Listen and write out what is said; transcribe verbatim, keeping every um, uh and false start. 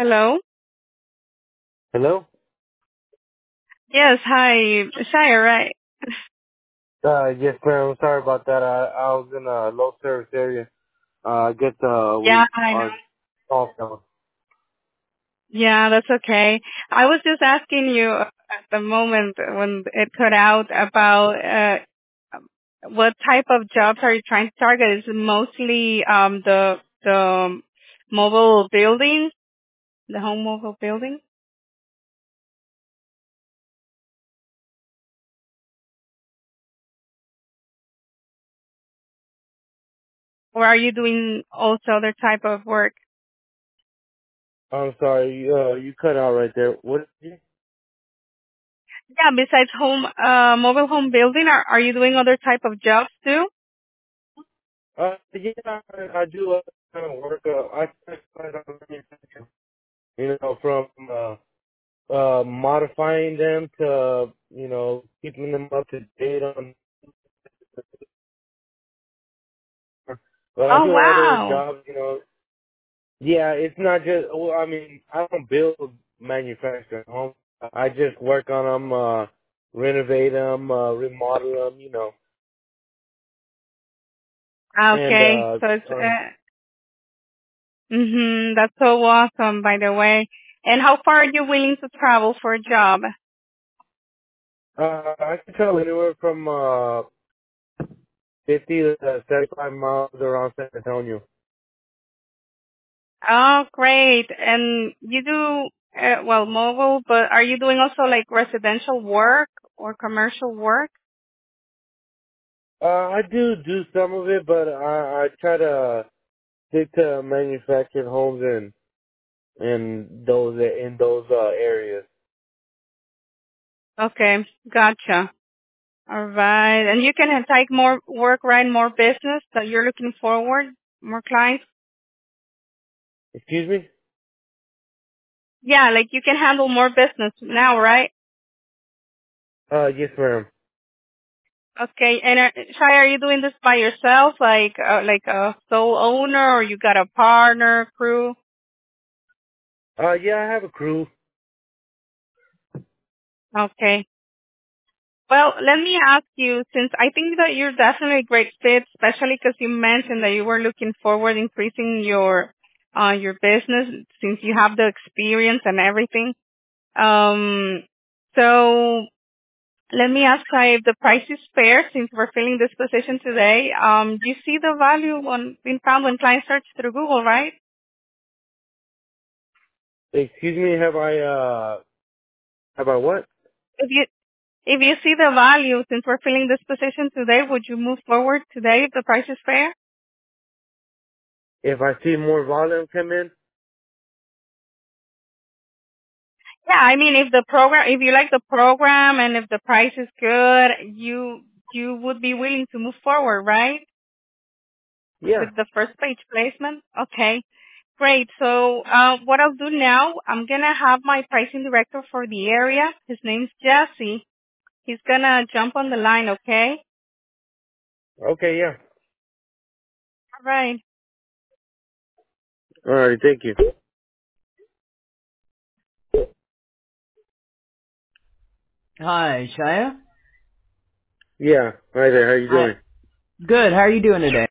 Hello? Hello? Yes, hi. Shire, right? Uh, yes, ma'am. Sorry about that. I, I was in a low service area. Uh, I get the, Yeah, we, I know. our call phone. Yeah, that's okay. I was just asking you at the moment when it cut out about uh what type of jobs are you trying to target? Is it mostly um the the mobile building, the home mobile building? Or are you doing also other type of work? I'm sorry, uh, you cut out right there. What did you? Yeah, besides home uh mobile home building, are are you doing other type of jobs too? Uh, yeah, I, I do uh, kind of work, uh, I specialize on manufacturing. You know, from, uh, uh, modifying them to, you know, keeping them up to date on, but I Oh do other wow. jobs, you know. Yeah, it's not just. Well, I mean, I don't build manufacturing homes. I just work on them, uh, renovate them, uh, remodel them, you know. And Okay. uh, So it's um, uh, Mhm. That's so awesome, by the way. And how far are you willing to travel for a job? uh, I can travel anywhere from uh, fifty to seventy-five miles around San Antonio. Oh, great. And you do, uh, well, mobile, but are you doing also like residential work or commercial work? Uh, I do do some of it, but I, I try to stick to manufactured homes in in those in those uh, areas. Okay, gotcha. All right. And you can take more work, right? More business that you're looking forward, more clients? Excuse me? Yeah, like you can handle more business now, right? Uh, yes, ma'am. Okay. And uh, Shai, are you doing this by yourself, like uh, like a sole owner, or you got a partner, crew? Uh, yeah, I have a crew. Okay. Well, let me ask you, since I think that you're definitely a great fit, especially because you mentioned that you were looking forward increasing your uh your business since you have the experience and everything. Um, so let me ask Shai if the price is fair since we're filling this position today. Um, you see the value on being found when clients search through Google, right? Excuse me, have I uh have I what? If you if you see the value, since we're filling this position today, would you move forward today if the price is fair? If I see more volume come in? Yeah, I mean, if the program, if you like the program and if the price is good, you you would be willing to move forward, right? Yeah. With the first page placement. Okay, great. So uh, what I'll do now, I'm gonna have my pricing director for the area. His name's Jesse. He's gonna jump on the line. Okay. Okay, yeah. All right. All right, thank you. Hi, Shia. Yeah. Hi there, how you Hi. doing? Good. How are you doing today?